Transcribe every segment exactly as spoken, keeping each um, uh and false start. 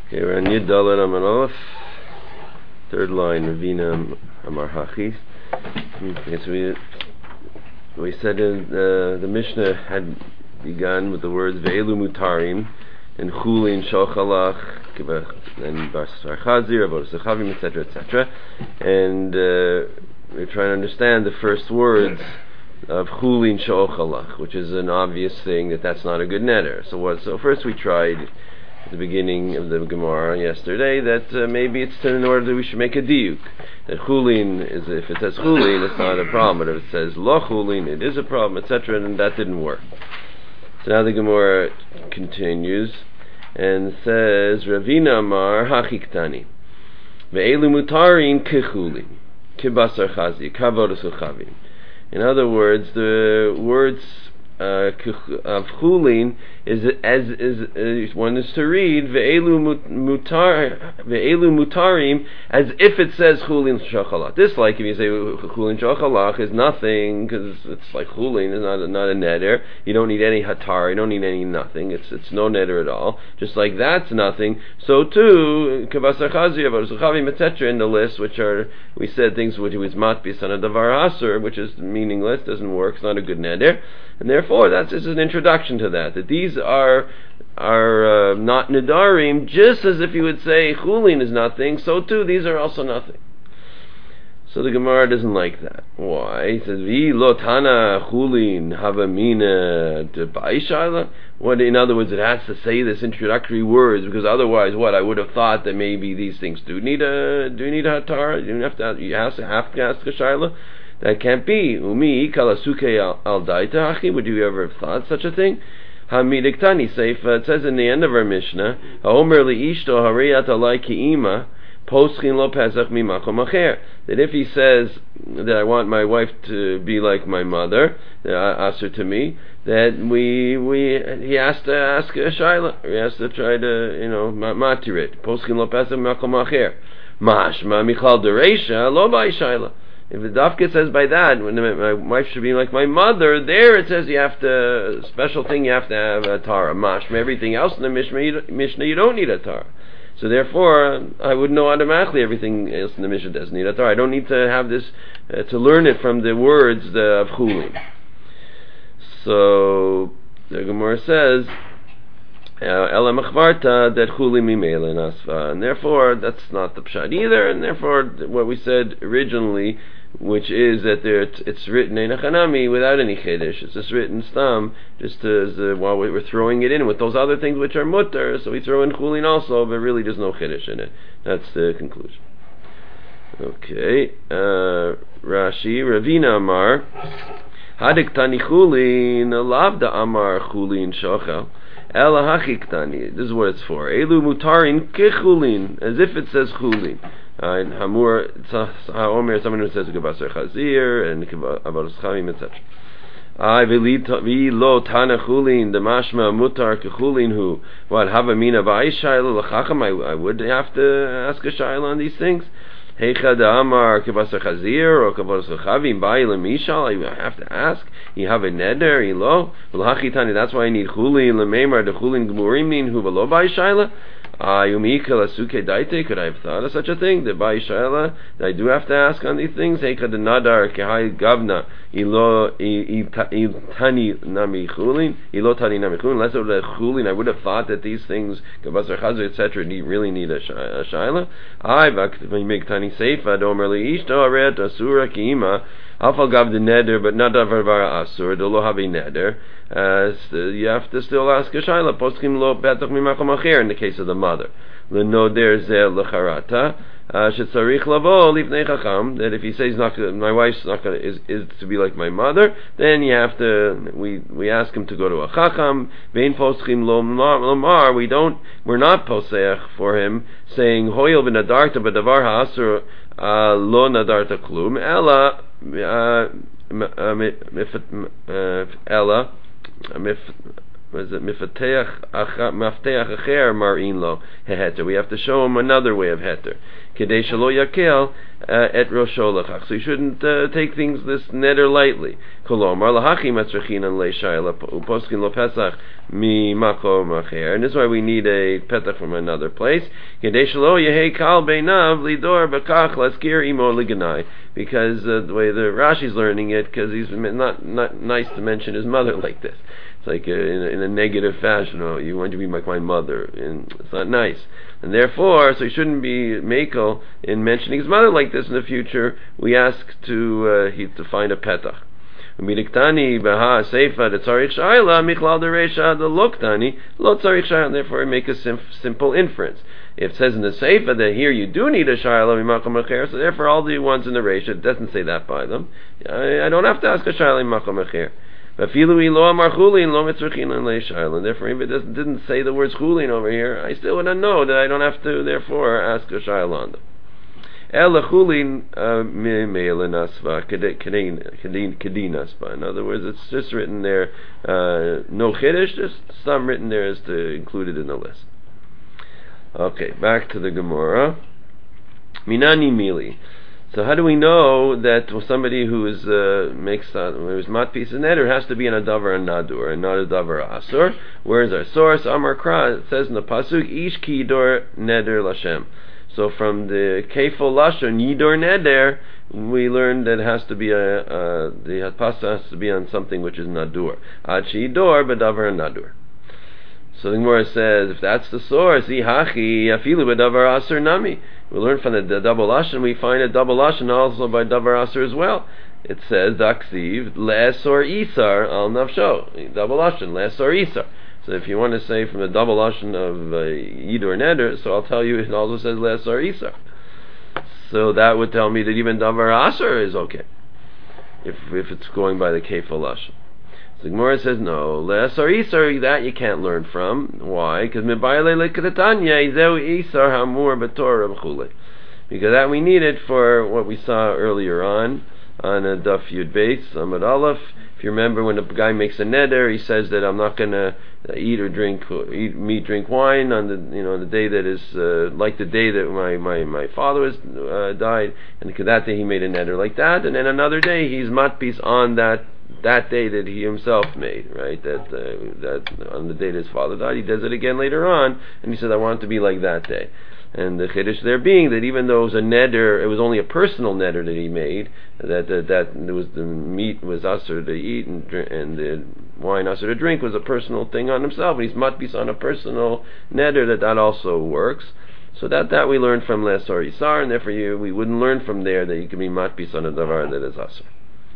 Okay, we're on Yud Dalet Amud Aleph, third line, Ravina Amar Hachis. Okay, so we, we said in, uh, the Mishnah had begun with the words Ve'elu Mutarim and Chulin Shochalach and Basar Chazir, Avodas Chavim, et cetera, et cetera. And uh, we're trying to understand the first words of Chulin Shochalach, which is an obvious thing that that's not a good netter. So what? So first we tried at the beginning of the Gemara yesterday that uh, maybe it's in order that we should make a diuk. That Chulin is, if it says Chulin, it's not a problem, but if it says Lo Chulin, it is a problem, et cetera. And that didn't work. So now the Gemara continues and says, Ravina Amar Hachiktani Ve'elu Mutarin Kechulin Kibasar Chazi Kavodas Chavim. In other words, the words uh, of Chulin is as is uh, one is to read Ve'elu mutar Ve'elu mutarim as if it says Chulin Shochalach. This, like if you say Chulin Shochalach, is nothing because it's like Chulin is not a, not a neder. You don't need any hatar. You don't need any nothing. It's it's no neder at all. Just like that's nothing. So too Kavasar Chazi, Avodas Chavim, et cetera in the list, which are we said things which was matbis on a davar asur, which is meaningless, doesn't work. It's not a good neder. And therefore, that's just an introduction to that. That these are are uh, not nedarim, just as if you would say chulin is nothing. So too, these are also nothing. So the Gemara doesn't like that. Why? He says, "Vi lotana chulin havamina debaishayla." What? In other words, it has to say this introductory words because otherwise, what? I would have thought that maybe these things do need a do need a hatar. You have to you have to have to ask a shayla. That can't be. Umi kalasuke al daita achi. Would you ever have thought such a thing? Hamidiktani seifa. It says in the end of our Mishnah, Haomer liishto hariyat alai ki'ima poschin lo pesach mimakom acher. That if he says that I want my wife to be like my mother, ask her to me, that we we he has to ask a shayla. He has to try to you know matirit poschin lo pesach mimakom acher. Mashma michal dereisha lo bai shayla. If the dafka says by that, when my wife should be like my mother, there it says you have to, special thing, you have to have a Tara. Mashma, everything else in the Mishnah you, Mishnah, you don't need a Tara. So therefore, I would know automatically everything else in the Mishnah doesn't need a Tara. I don't need to have this, uh, to learn it from the words the, of Chulin. So, the Gemara says, Ela machvarta that chulin mimela nasva, and therefore that's not the pshat either, and therefore what we said originally, which is that there it's, it's written in a chanami without any chiddush. It's just written stam, just as uh, while we were throwing it in with those other things which are mutter, so we throw in chulin also, but really there's no chiddush in it. That's the conclusion. Okay, uh, Rashi Ravina Amar Hadik Tani Chulin Lavda Amar Chulin Shochel. Ela hachiktani. This is what it's for. Elu mutarin kechulin, as if it says chulin. And hamur haomer, someone who says kavasar chazir and avodas chavim, et cetera. I vi lo tana chulin the mashma mutar kechulin who what havamina ba'ishayla lachacham. I would have to ask a shayla on these things. Heicha da amar kavasar chazir or kavasar chavim ba'il mishal. I have to ask. You have a neder, ilo v'lachitani. That's why I need chulin lemeimar the chulin gmurim min hu v'lo ba'ishayla. Ayumi kalasuke daite. Could I have thought of such a thing? The ba'ishayla that I do have to ask on these things. Heicha da nadar kehai gavna ilo tani nami chulin ilo tani nami chulin. Unless it was a chulin, I would have thought that these things kavasar chazir et cetera need really need a shayla. I v'mik tani seifa domer liishto aret asura kiima. Afal gav the neder, but not davar asur. Do lo have a neder. You have to still ask a shayla. Poskim lo betach mimakom acher in the case of the mother. Lenoder ze lecharata shetzarich lavo lifnei chacham. That if he says not, my wife's not going is is to be like my mother, then you have to. We we ask him to go to a chacham. Vein poskim lo lomar. We don't. We're not poseach for him saying hoyel v'nadarta b'davar ha'asur lo nadarta klum ella. Ella what is it? Mifteach mafteach acher marin lo heter. We have to show him another way of heter. Kedei shelo yakel et rosho lechach. So you shouldn't uh, take things this neder lightly. Kolomar lahachi matzrechinan leishayla uposkin lo pesach mi makom acher. And this is why we need a petach from another place. Kedei shelo yehei kal beinav lidor bekach laskir imo liganai. Because uh, the way the Rashi's learning it, because he's not not nice to mention his mother like this. It's like a, in, a, in a negative fashion. Oh, you want to be like my mother, and it's not nice. And therefore, so he shouldn't be makel in mentioning his mother like this in the future. We ask to uh, he to find a petach. Umidiktani beha seifa the tzarich shayla michlal dereisha the loktani lo tzarich shayla. Therefore, we make a sim- simple inference. If it says in the seifa that here you do need a shayla mimakom acher, so therefore all the ones in the reisha, it doesn't say that by them. I, I don't have to ask a shayla mimakom acher. And therefore, if it doesn't, didn't say the words chulin over here, I still wouldn't know that I don't have to, therefore, ask a shayla on them. In other words, it's just written there, uh, no chiddush, just some written there as to include it in the list. Okay, back to the Gemara. Minani mili. So how do we know that somebody who is uh, makes uh, who's matpis and neder has to be an adavar and nadur and not a davar asur? Where is our source? Amar Kra, it says in the pasuk, ish ki yidor neder lashem. So from the kefol lashon yidor neder, we learned that it has to be a uh, the pasta has to be on something which is nadur. Ad she yidor b'davar and nadur. So the Gemara says, if that's the source, ihachi afilu b'davar asur nami. We learn from the, the double lashon. We find a double lashon also by davar asur as well. It says daksiv le'esor isar al nafsho. Double lashon le'esor isar. So if you want to say from the double lashon of uh, yidor neder, so I'll tell you it also says le'esor isar. So that would tell me that even davar asur is okay if if it's going by the kefal lashon. The Gemara says no. Le'asar isar, that you can't learn from. Why? Because because that we need it for what we saw earlier on on a Daf Yud Beis Amud Aleph. If you remember, when the guy makes a neder, he says that I'm not going to eat or drink, eat meat, drink wine on the you know the day that is uh, like the day that my my my father was uh, died, and that day he made a neder like that, and then another day he's matpis on that. That day that he himself made, right? That uh, that on the day that his father died, he does it again later on, and he says, "I want it to be like that day." And the chiddush there being that even though it was a neder, it was only a personal neder that he made. That that, that it was the meat was asur to eat and drink, and the wine asur to drink was a personal thing on himself. And he's matbis on a personal neder that that also works. So that that we learned from le'asor isar, and therefore you, we wouldn't learn from there that you can be matbis on a davar that is asur.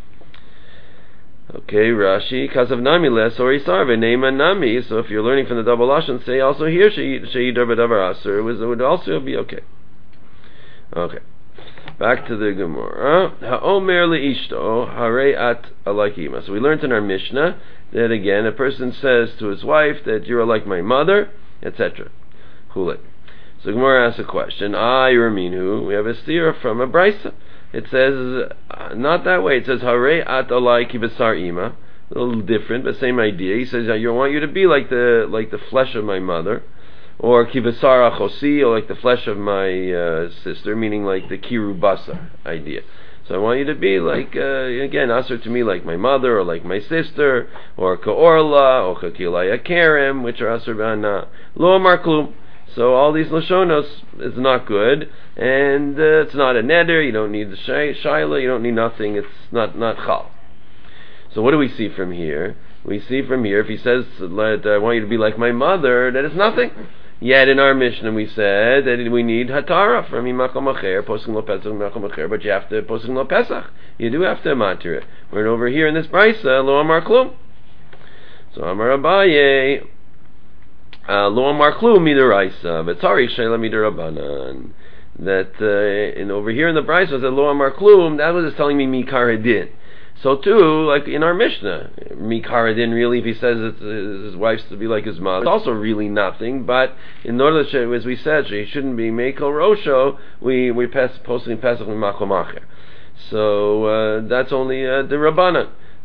Okay, Rashi, kasav nami le'asor isar v'neima nami. So if you're learning from the double lashon, say also here she'yidor b'davar asur. It would also be okay. Okay, back to the Gemara. Ha'omer le'ishto harei at alakima. So we learned in our Mishnah that again a person says to his wife that you're like my mother, et cetera. Hulet. So Gemara asks a question. Ah, Yeraminhu. We have a steer from a brisa. It says uh, not that way. It says Harei at alai kibasar ima. A little different, but same idea. He says I want you to be like the like the flesh of my mother, or kibasar achosi, or like the flesh of my uh, sister, meaning like the kirubasa idea. So I want you to be like uh, again asur to me like my mother, or like my sister, or kaorla, or kakilaya kerem, which are asur b'ana lo amar klum. So all these lashonos is not good, and uh, it's not a neder. You don't need the shaila. You don't need nothing. It's not not chal. So what do we see from here? We see from here if he says, "I want you to be like my mother," that is nothing. Yet in our Mishnah we said that we need hatara from imakom acher, posing lo pesach imakom acher, but you have to posing lo pesach. You do have to matir it. We're over here in this brisa lo amar klum. So Amar Abaye. Lo amar klum midaraisa, but sorry shayla midarabanan. That uh, in over here in the brisa said lo amar klum. That was just telling me mikaradin. So too, like in our Mishnah, mikaradin really, if he says it's, his wife's to be like his mother, it's also really nothing. But in order to, as we said, she shouldn't be mekel rosho. We we pass posting pesach makom acher. So uh, that's only uh, the rabbanan.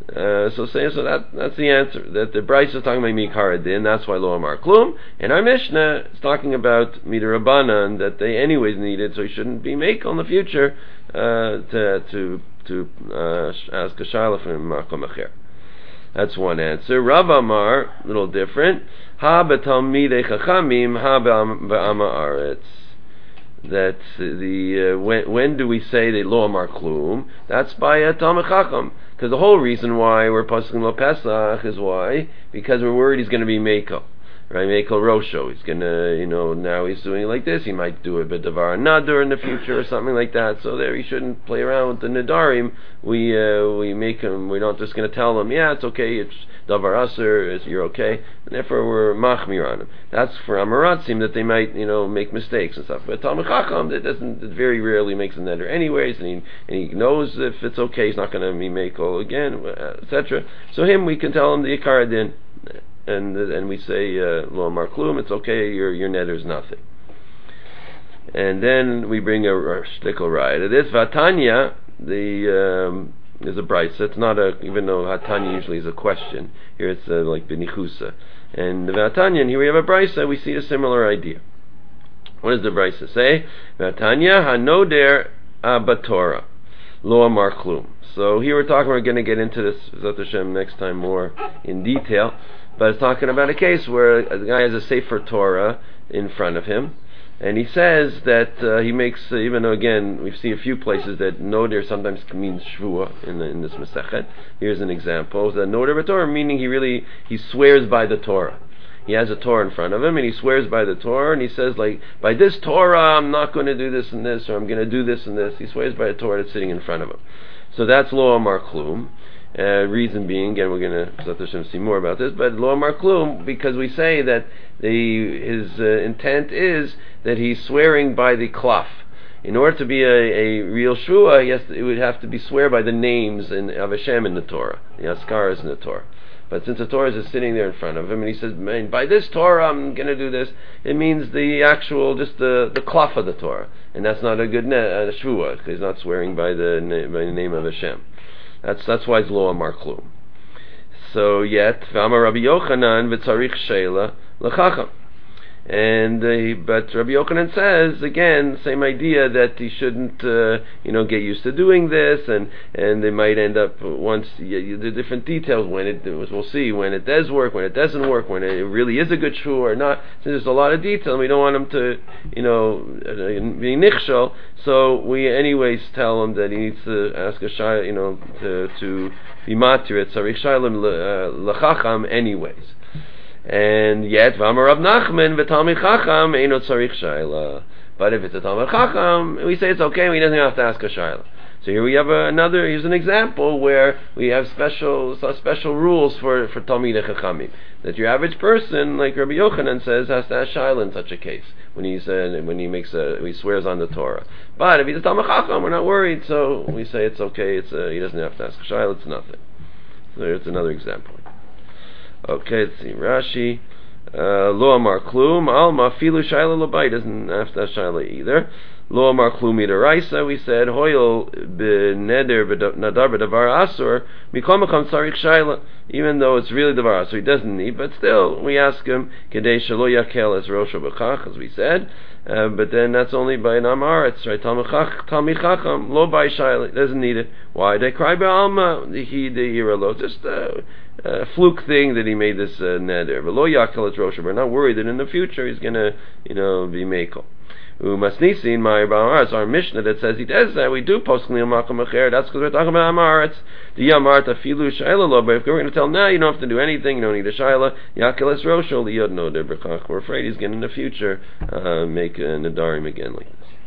Uh, so say so that that's the answer. That the Bryce is talking about Mikara Din, that's why Lo Amar Klum. And our Mishnah is talking about Midrabanan, that they anyways needed, so he shouldn't be make in the future uh, to to to uh, ask a shaila from Makom Acher. That's one answer. Rav Amar, a little different. Ha betalmidei chachamim, ha be'ama aretz. That the uh, when when do we say that Lo Amar Klum? That's by a Talmid Chacham. Because the whole reason why we're posting Lo Pesach is why? Because we're worried he's going to be Meiko. Right, Meiko Rosho. He's gonna, you know, now he's doing it like this. He might do a bit of our Nadur in the future or something like that. So there, he shouldn't play around with the Nadarim. We uh, we make him. We're not just going to tell him, yeah, it's okay. It's Davar Aser. You're okay. And therefore, we're machmir on him. That's for Amaratzim that they might, you know, make mistakes and stuff. But Talmid Chacham, that doesn't. It very rarely makes a neder anyways, and he and he knows if it's okay, he's not going to be Meiko again, et cetera. So him, we can tell him the Ikar Din. And and we say uh, Lo Amar Klum, it's okay, your your netter's nothing. And then we bring a, a shtickle raya. It is Vatanya, the um, is a brisa. It's not a, even though Hatanya usually is a question. Here it's uh, like Benichusa. And the Vatanya, and here we have a brisa. We see a similar idea. What does the brisa say? Vatanya hanoder abatora Lo Amar Klum. So here we're talking. We're going to get into this Zot Hashem next time more in detail. But it's talking about a case where a guy has a Sefer Torah in front of him, and he says that uh, he makes, uh, even though again we've seen a few places that Noder sometimes means Shvua in, the, in this Masechet. Here's an example: that Noder b'Torah, meaning he really he swears by the Torah. He has a Torah in front of him, and he swears by the Torah, and he says, like, by this Torah, I'm not going to do this and this, or I'm going to do this and this. He swears by the Torah that's sitting in front of him. So that's Lo Amar Klum. Uh, reason being, again, we're going to see more about this, but Lo Amar Klum, because we say that the his uh, intent is that he's swearing by the klaf. In order to be a, a real shua, yes, it would have to be swear by the names in, of Hashem in the Torah, the Askaras in the Torah. But since the Torah is sitting there in front of him, and he says, man, by this Torah I'm going to do this, it means the actual, just the, the klaf of the Torah. And that's not a good ne- uh, shua, because he's not swearing by the, na- by the name of Hashem. That's that's why it's Lo Amar Klum. So yet, V'amar Rabbi Yochanan v'tzarich sheila l'chacham. And uh, but Rabbi Yochanan says again, same idea, that he shouldn't, uh, you know, get used to doing this, and, and they might end up once you, you, the different details when it we'll see when it does work, when it doesn't work, when it really is a good shul or not. So there's a lot of detail, and we don't want him to, you know, be nichshol. So we anyways tell him that he needs to ask a shay, you know, to to be matir at tzarich shaylim l'chacham anyways. And yet, V'amar Rav Nachman v'Talmid Chacham eino tzarich shayla. But if it's a Talmid Chacham, we say it's okay. We don't have to ask a shayla. So here we have a, another. Here's an example where we have special special rules for for Talmidei Chachamim. That your average person, like Rabbi Yochanan says, has to ask shayla in such a case when he's uh, when he makes a he swears on the Torah. But if he's a Talmid Chacham, we're not worried. So we say it's okay. It's a, he doesn't have to ask a shayla. It's nothing. So it's another example. Okay, let's see. Rashi, uh, Lo Amar Klum, Alma Filu Shaila Labai, doesn't have to have Shaila either. Lo Amar Klum Midaraisa, we said, Hoyel B'neder Nadar B'davar Asur, Mikom Mecham Tzarich Shaila, even though it's really Davar Asur, he doesn't need, but still, we ask him, Kedei Shalo Yakel Es Rosho B'chach, as we said, uh, but then that's only by an Amaretz, right? Talmid Chacham, Lo By Shaila, doesn't need it. Why? They cry by Alma, He De Yiralo, just a uh, fluke thing that he made this uh, neder. But Lo Yakel Es Rosho, we're not worried that in the future he's gonna, you know, be Mekel. Umasnisin my Amaretz, our Mishnah that says he does that. We do post Kliyam Makom Acher. That's because we're talking about Amaretz. The Yamarta Filu Shaila Lo. But if we're going to tell him now, you don't have to do anything. You don't need a Shaila. Yakel Es Rosho Liyod No Der B'chach. We're afraid he's going to in the future uh, make a Nadarim again like this.